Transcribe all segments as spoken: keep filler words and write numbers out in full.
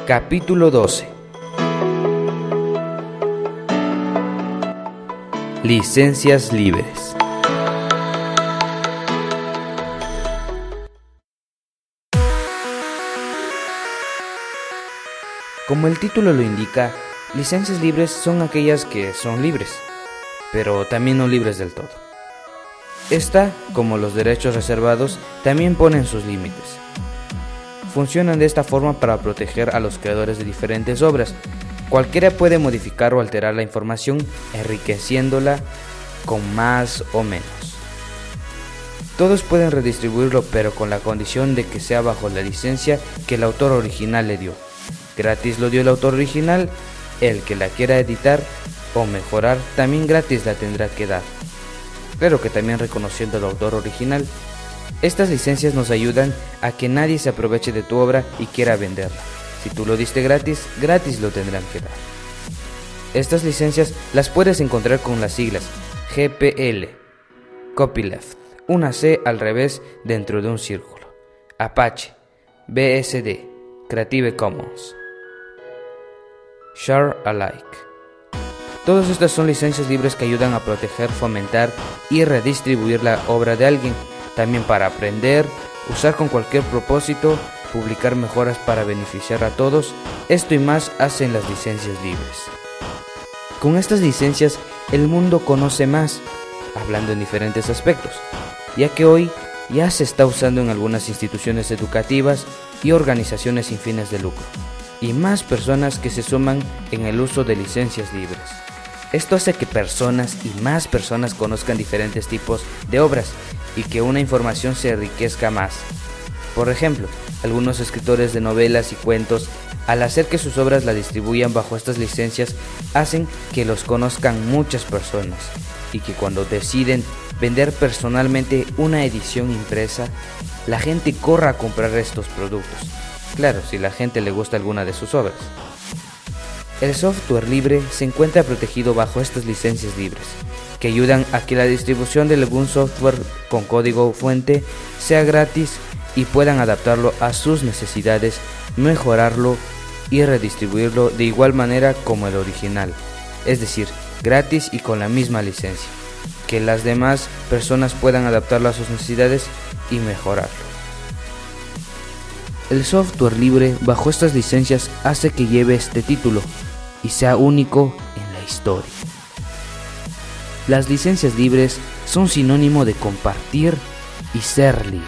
Capítulo doce. Licencias libres. Como el título lo indica, licencias libres son aquellas que son libres, pero también no libres del todo. Esta, como los derechos reservados, también ponen sus límites. Funcionan de esta forma para proteger a los creadores de diferentes obras. Cualquiera puede modificar o alterar la información, enriqueciéndola con más o menos. Todos pueden redistribuirlo, pero con la condición de que sea bajo la licencia que el autor original le dio. Gratis lo dio el autor original, el que la quiera editar o mejorar también gratis la tendrá que dar. Claro que también reconociendo al autor original. Estas licencias nos ayudan a que nadie se aproveche de tu obra y quiera venderla. Si tú lo diste gratis, gratis lo tendrán que dar. Estas licencias las puedes encontrar con las siglas G P L, Copyleft, una C al revés dentro de un círculo, Apache, B S D, Creative Commons, Share Alike. Todas estas son licencias libres que ayudan a proteger, fomentar y redistribuir la obra de alguien, también para aprender, usar con cualquier propósito, publicar mejoras para beneficiar a todos. Esto y más hacen las licencias libres. Con estas licencias el mundo conoce más, hablando en diferentes aspectos, ya que hoy ya se está usando en algunas instituciones educativas y organizaciones sin fines de lucro, y más personas que se suman en el uso de licencias libres. Esto hace que personas y más personas conozcan diferentes tipos de obras y que una información se enriquezca más. Por ejemplo, algunos escritores de novelas y cuentos, al hacer que sus obras la distribuyan bajo estas licencias, hacen que los conozcan muchas personas y que cuando deciden vender personalmente una edición impresa, la gente corra a comprar estos productos. Claro, si la gente le gusta alguna de sus obras. El software libre se encuentra protegido bajo estas licencias libres, que ayudan a que la distribución de algún software con código fuente sea gratis y puedan adaptarlo a sus necesidades, mejorarlo y redistribuirlo de igual manera como el original, es decir, gratis y con la misma licencia, que las demás personas puedan adaptarlo a sus necesidades y mejorarlo. El software libre bajo estas licencias hace que lleve este título y sea único en la historia. Las licencias libres son sinónimo de compartir y ser libres.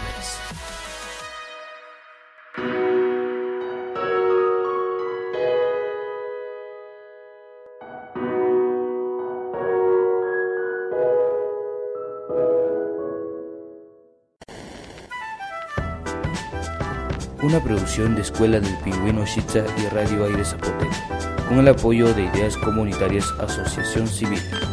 Una producción de Escuela del Pingüino Shitza y Radio Aire Zapoteco, con el apoyo de Ideas Comunitarias Asociación Civil.